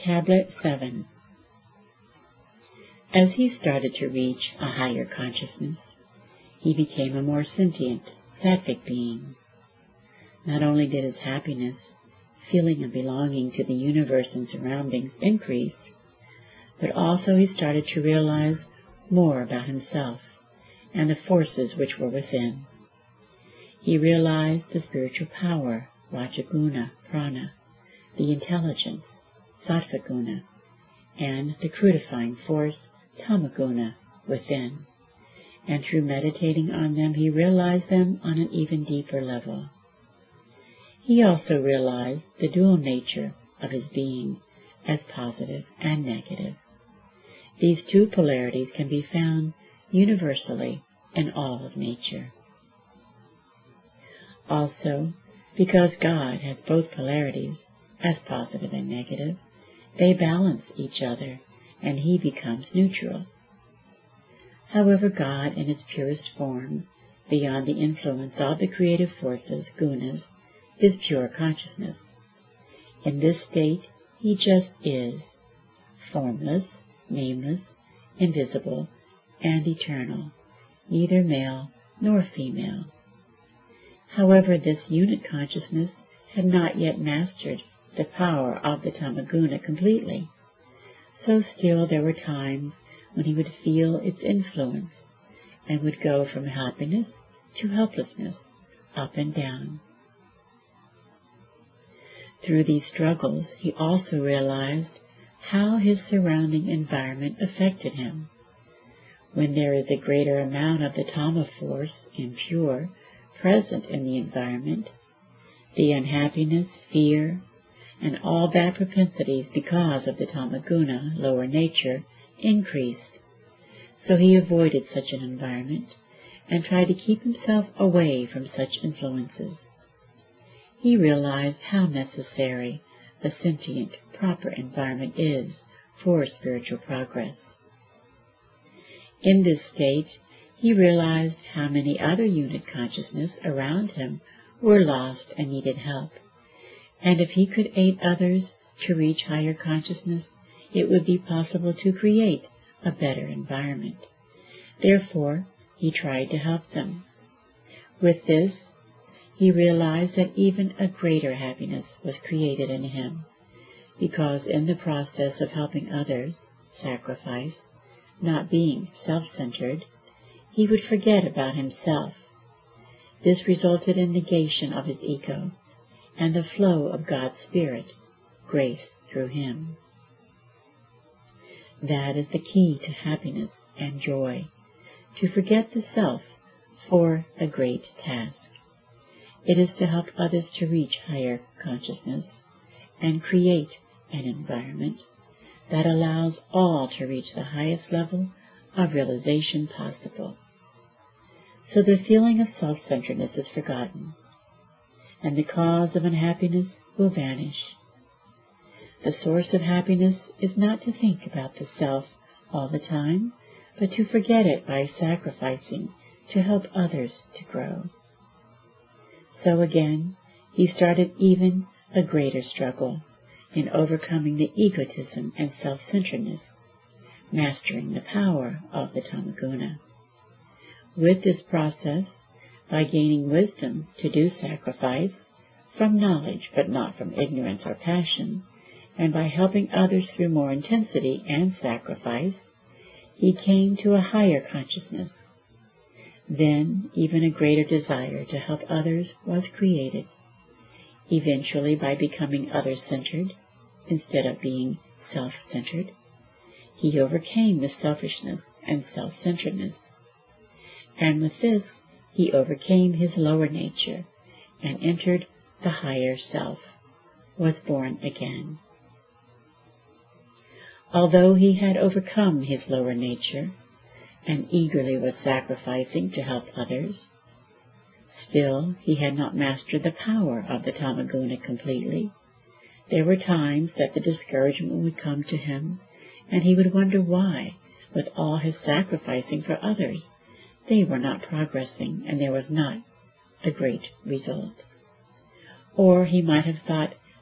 Tablet 7. As he started to reach a higher consciousness, he became a more sentient, sattvic being. Not only did his happiness, feeling of belonging to the universe and surroundings increase, but also he started to realize more about himself and the forces which were within. He realized the spiritual power, Rajaguna, Prana, the intelligence, Sattvaguna, and the crudifying force, Tamaguna, within. And through meditating on them, he realized them on an even deeper level. He also realized the dual nature of his being as positive and negative. These two polarities can be found universally in all of nature. Also, because God has both polarities, as positive and negative, they balance each other, and he becomes neutral. However, God in its purest form, beyond the influence of the creative forces, gunas, is pure consciousness. In this state, he just is, formless, nameless, invisible, and eternal, neither male nor female. However, this unit consciousness had not yet mastered the power of the Tamaguna completely, so still there were times when he would feel its influence and would go from happiness to helplessness, up and down. Through these struggles, he also realized how his surrounding environment affected him. When there is a greater amount of the Tama force, impure, present in the environment, the unhappiness, fear, and all bad propensities because of the Tamaguna, lower nature, increase. So he avoided such an environment and tried to keep himself away from such influences. He realized how necessary a sentient, proper environment is for spiritual progress. In this state, he realized how many other unit consciousness around him were lost and needed help, and if he could aid others to reach higher consciousness, it would be possible to create a better environment. Therefore, he tried to help them. With this, he realized that even a greater happiness was created in him, because in the process of helping others, sacrifice, not being self-centered, he would forget about himself. This resulted in negation of his ego and the flow of God's Spirit, grace through him. That is the key to happiness and joy, to forget the self for a great task. It is to help others to reach higher consciousness and create an environment that allows all to reach the highest level of realization possible. So the feeling of self-centeredness is forgotten, and the cause of unhappiness will vanish. The source of happiness is not to think about the self all the time, but to forget it by sacrificing to help others to grow. So again, he started even a greater struggle in overcoming the egotism and self-centeredness, mastering the power of the Tamaguna. With this process, by gaining wisdom to do sacrifice, from knowledge but not from ignorance or passion, and by helping others through more intensity and sacrifice, he came to a higher consciousness. Then even a greater desire to help others was created. Eventually, by becoming other-centered instead of being self-centered, he overcame the selfishness and self-centeredness. And with this, he overcame his lower nature and entered the higher self, was born again. Although he had overcome his lower nature and eagerly was sacrificing to help others, still he had not mastered the power of the Tamaguna completely. There were times that the discouragement would come to him, and he would wonder why, with all his sacrificing for others, they were not progressing and there was not a great result. Or he might have thought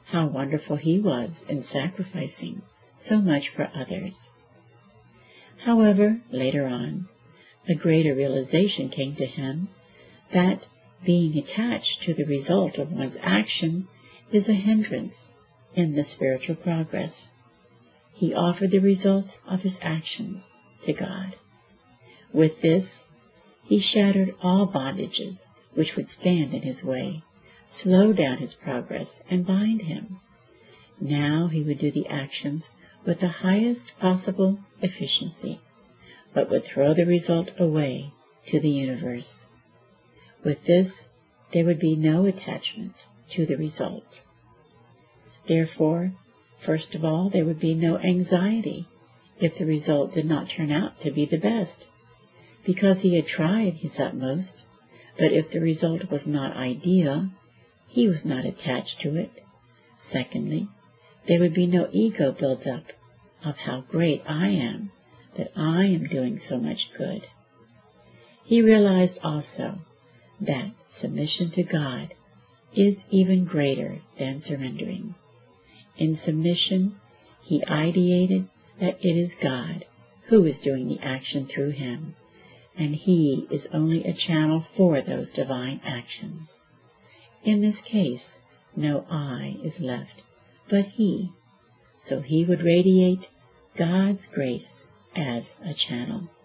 how wonderful he was in sacrificing so much for others. However, later on, a greater realization came to him that being attached to the result of one's action is a hindrance in the spiritual progress. He offered the result of his actions to God. With this, he shattered all bondages which would stand in his way, slow down his progress, and bind him. Now he would do the actions with the highest possible efficiency, but would throw the result away to the universe. With this, there would be no attachment to the result. Therefore, first of all, there would be no anxiety if the result did not turn out to be the best, because he had tried his utmost. But if the result was not ideal, he was not attached to it. Secondly, there would be no ego built up of how great I am, that I am doing so much good. He realized also that submission to God is even greater than surrendering. In submission, he ideated that it is God who is doing the action through him, and he is only a channel for those divine actions. In this case, no I is left, but he, so he would radiate God's grace as a channel.